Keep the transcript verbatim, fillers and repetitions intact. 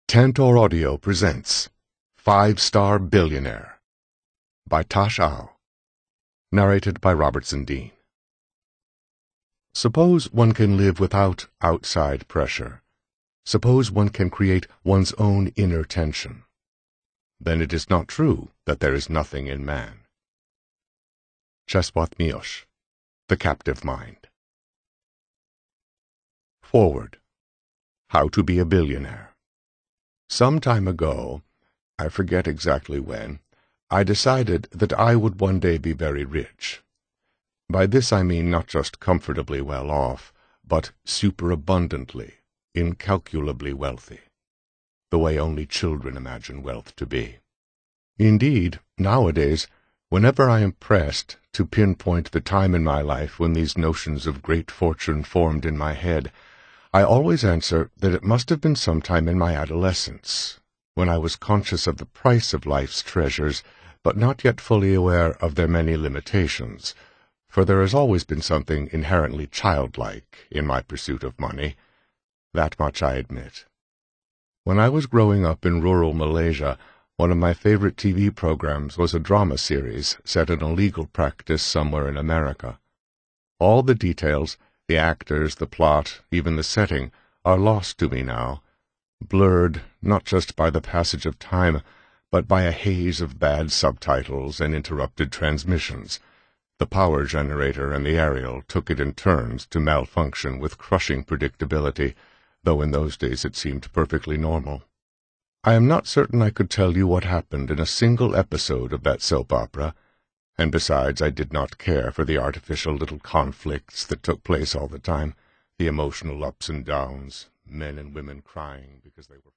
Tantor Audio presents Five Star Billionaire by Tash Au, narrated by Robertson Dean. Suppose one can live without outside pressure. Suppose one can create one's own inner tension. Then it is not true that there is nothing in man. Shashwat Miosh, The Captive Mind. Forward. How to be a Billionaire. Some time ago, I forget exactly when, I decided that I would one day be very rich. By this I mean not just comfortably well off, but superabundantly, incalculably wealthy, the way only children imagine wealth to be. Indeed, nowadays, whenever I am pressed to pinpoint the time in my life when these notions of great fortune formed in my head, I always answer that it must have been sometime in my adolescence, when I was conscious of the price of life's treasures, but not yet fully aware of their many limitations, for there has always been something inherently childlike in my pursuit of money. That much I admit. When I was growing up in rural Malaysia, one of my favorite T V programs was a drama series set in a legal practice somewhere in America. All the details, the actors, the plot, even the setting, are lost to me now, blurred not just by the passage of time, but by a haze of bad subtitles and interrupted transmissions. The power generator and the aerial took it in turns to malfunction with crushing predictability, though in those days it seemed perfectly normal. I am not certain I could tell you what happened in a single episode of that soap opera, and besides I did not care for the artificial little conflicts that took place all the time, the emotional ups and downs, men and women crying because they were